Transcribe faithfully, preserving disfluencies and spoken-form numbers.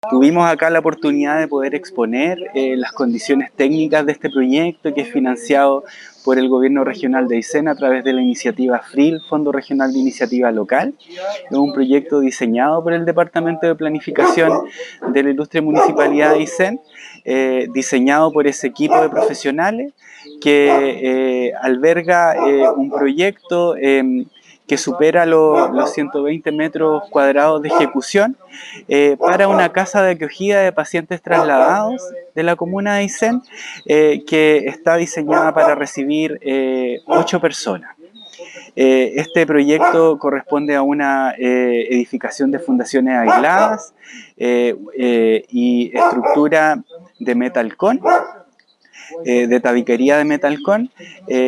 Tuvimos acá la oportunidad de poder exponer eh, las condiciones técnicas de este proyecto, que es financiado por el Gobierno Regional de Aysén a través de la iniciativa F R I L, Fondo Regional de Iniciativa Local. Es un proyecto diseñado por el Departamento de Planificación de la Ilustre Municipalidad de Aysén, eh, diseñado por ese equipo de profesionales que eh, alberga eh, un proyecto eh, que supera lo, los ciento veinte metros cuadrados de ejecución eh, para una casa de acogida de pacientes trasladados de la comuna de Aysén, eh, que está diseñada para recibir eh, ocho personas. Eh, este proyecto corresponde a una eh, edificación de fundaciones aisladas eh, eh, y estructura de metalcón, eh, de tabiquería de metalcón. Eh,